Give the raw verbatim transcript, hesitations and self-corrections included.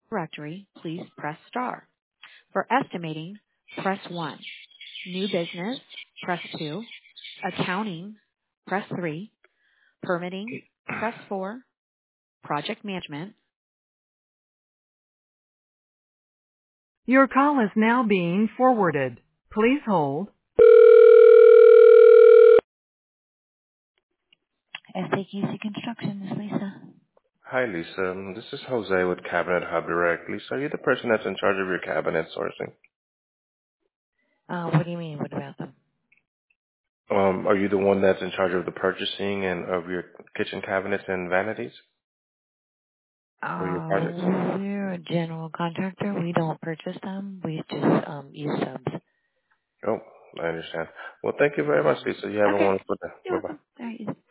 directory, please press star. For estimating, press one. New business, press two. Accounting, press three. Permitting, press four. Project management. Your call is now being forwarded. Please hold. S A Q C Construction, this is Lisa. Hi, Lisa. Um, This is Jose with Cabinet Hub Direct. Lisa, are you the person that's in charge of your cabinet sourcing? Uh, what do you mean? What about them? Um, are you the one that's in charge of the purchasing and of your kitchen cabinets and vanities for your Uh, projects? we're a general contractor. We don't purchase them. We just um, use subs. Oh, I understand. Well, thank you very much, hmm Lisa. You have a Okay. wonderful day. You're Bye-bye. welcome. All right.